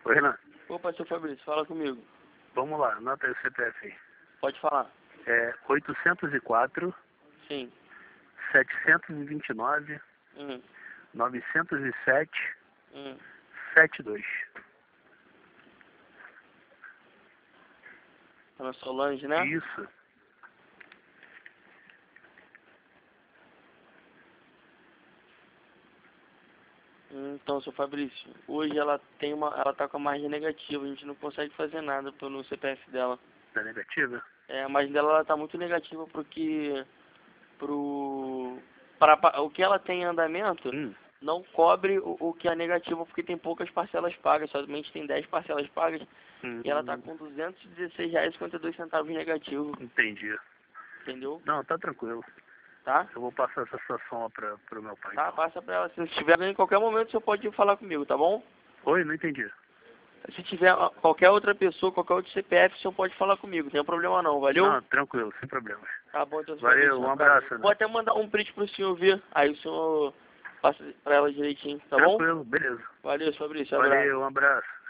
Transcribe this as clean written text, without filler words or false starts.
Oi, Renan. Opa, seu Fabrício, fala comigo. Vamos lá, anota aí o CPF aí. Pode falar. É 804 Sim. 729 Hum. 907 Hum. 72. Ana Solange, né? Isso. Então, seu Fabrício, hoje ela tá com a margem negativa, a gente não consegue fazer nada pelo CPF dela. Tá negativa? A margem dela ela tá muito negativa para o que ela tem em andamento não cobre o que é negativo, porque tem poucas parcelas pagas, somente tem 10 parcelas pagas, e ela tá com R$216,52 negativo, Entendi. entendeu? Não, tá tranquilo. Tá? Eu vou passar essa situação lá pro meu pai. Tá, Então. passa pra ela. Se tiver em qualquer momento, você pode falar comigo, tá bom? Oi, não entendi. Se tiver qualquer outra pessoa, qualquer outro CPF, o senhor pode falar comigo, não tem problema não, valeu? Não, tranquilo, sem problemas. Tá bom, então, Valeu, um abraço, né? vou até mandar um print pro senhor ver, aí o senhor passa pra ela direitinho, tá bom? Tranquilo, beleza. Valeu, Fabrício, abraço. Valeu, um abraço.